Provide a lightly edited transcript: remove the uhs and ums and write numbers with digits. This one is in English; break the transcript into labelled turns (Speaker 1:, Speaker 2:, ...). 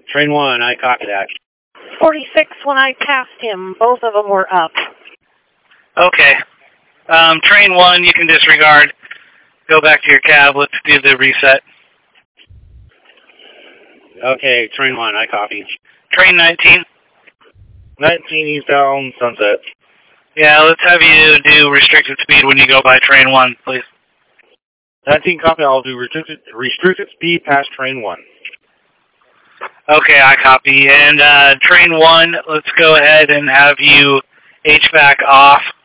Speaker 1: Train 1, I copy that.
Speaker 2: 46, when I passed him, both of them were up.
Speaker 3: Okay. Train 1, you can disregard. Go back to your cab. Let's do the reset.
Speaker 1: Okay, Train 1, I copy.
Speaker 3: Train 19.
Speaker 1: 19 eastbound Sunset.
Speaker 3: Yeah, let's have you do restricted speed when you go by Train 1, please.
Speaker 1: 19 copy, I'll do restricted speed past Train 1.
Speaker 3: Okay, I copy. And Train 1, let's go ahead and have you HVAC off